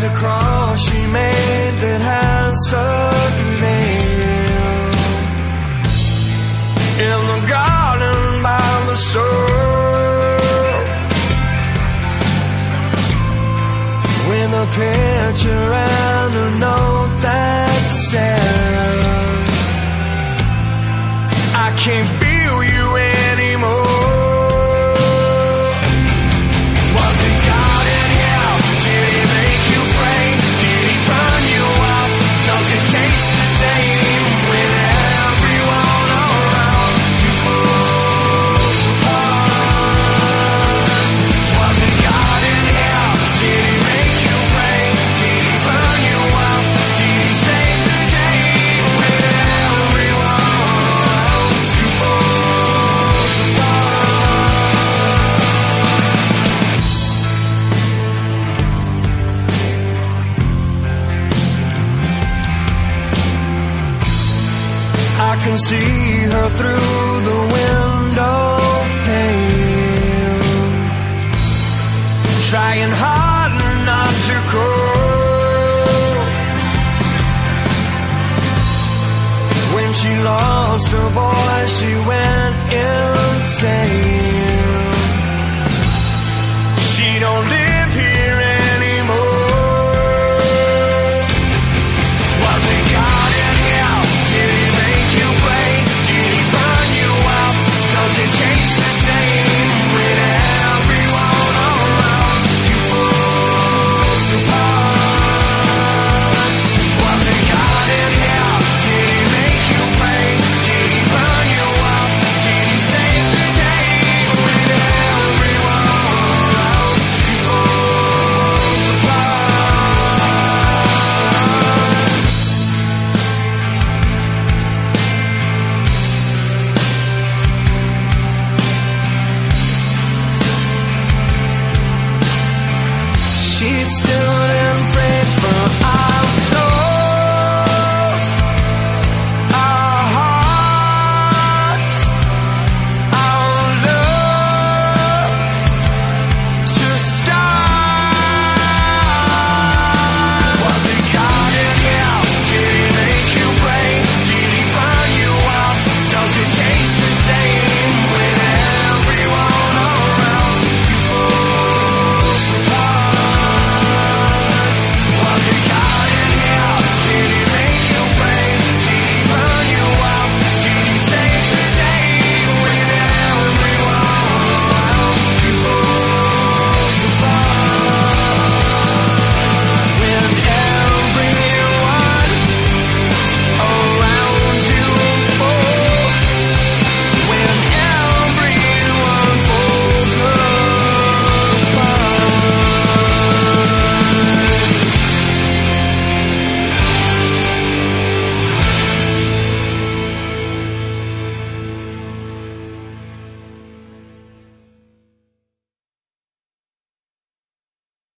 a cross she made that has her name. In the garden by the stove, with a picture and a note that said, I can't feel you anymore. I can see her through the window pane, trying hard not to cry. When she lost her boy, she went insane.